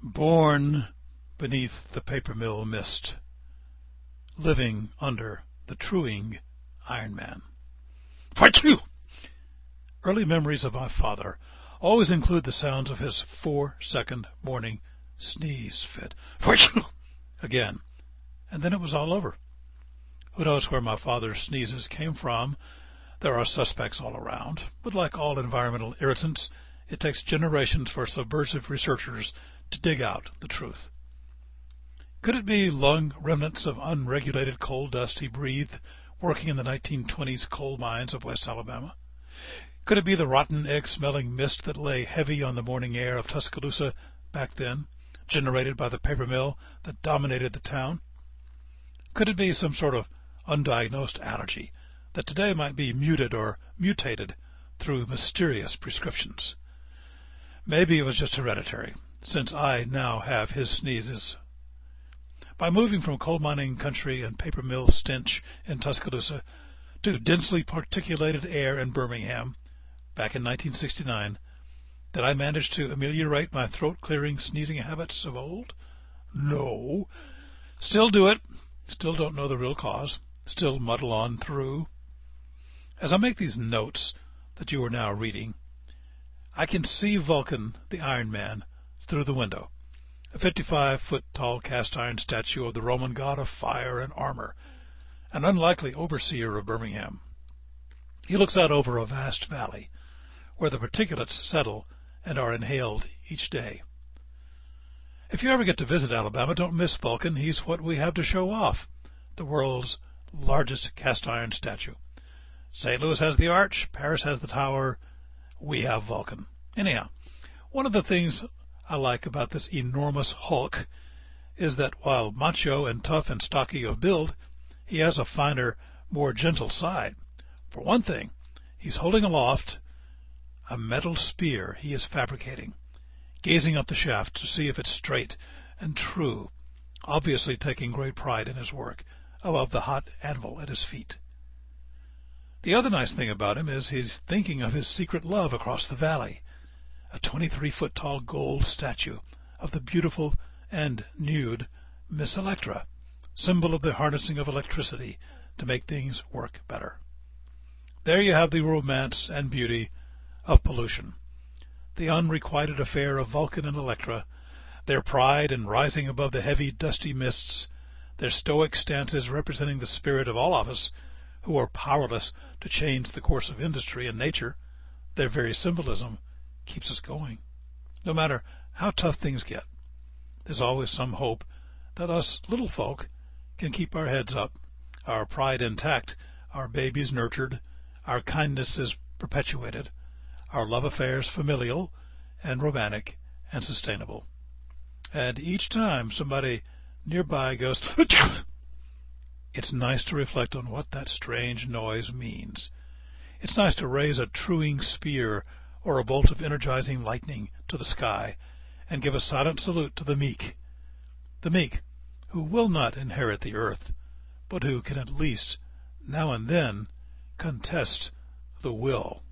Born beneath the paper mill mist, living under the truing Iron Man. Fight you! Early memories of my father always include the sounds of his 4-second morning sneeze fit. Fight you! Again. And then it was all over. Who knows where my father's sneezes came from? There are suspects all around, but like all environmental irritants, it takes generations for subversive researchers to dig out the truth. Could it be lung remnants of unregulated coal dust he breathed working in the 1920s coal mines of West Alabama? Could it be the rotten egg-smelling mist that lay heavy on the morning air of Tuscaloosa back then, generated by the paper mill that dominated the town? Could it be some sort of undiagnosed allergy that today might be muted or mutated through mysterious prescriptions? Maybe it was just hereditary, since I now have his sneezes. By moving from coal mining country and paper mill stench in Tuscaloosa to densely particulated air in Birmingham back in 1969, did I manage to ameliorate my throat-clearing sneezing habits of old? No. Still do it. Still don't know the real cause. Still muddle on through. As I make these notes that you are now reading, I can see Vulcan, the Iron Man, through the window, a 55-foot-tall cast-iron statue of the Roman god of fire and armor, an unlikely overseer of Birmingham. He looks out over a vast valley, where the particulates settle and are inhaled each day. If you ever get to visit Alabama, don't miss Vulcan. He's what we have to show off, the world's largest cast-iron statue. St. Louis has the Arch, Paris has the Tower, we have Vulcan. Anyhow, one of the things I like about this enormous hulk is that while macho and tough and stocky of build, he has a finer, more gentle side. For one thing, he's holding aloft a metal spear he is fabricating, gazing up the shaft to see if it's straight and true, obviously taking great pride in his work, above the hot anvil at his feet. The other nice thing about him is he's thinking of his secret love across the valley, a 23-foot-tall gold statue of the beautiful and nude Miss Electra, symbol of the harnessing of electricity to make things work better. There you have the romance and beauty of pollution, the unrequited affair of Vulcan and Electra, their pride in rising above the heavy, dusty mists, their stoic stances representing the spirit of all of us who are powerless to change the course of industry and nature. Their very symbolism keeps us going. No matter how tough things get, there's always some hope that us little folk can keep our heads up, our pride intact, our babies nurtured, our kindnesses perpetuated, our love affairs familial and romantic and sustainable. And each time somebody nearby goes, it's nice to reflect on what that strange noise means. It's nice to raise a truing spear or a bolt of energizing lightning to the sky and give a silent salute to the meek who will not inherit the earth, but who can at least, now and then, contest the will.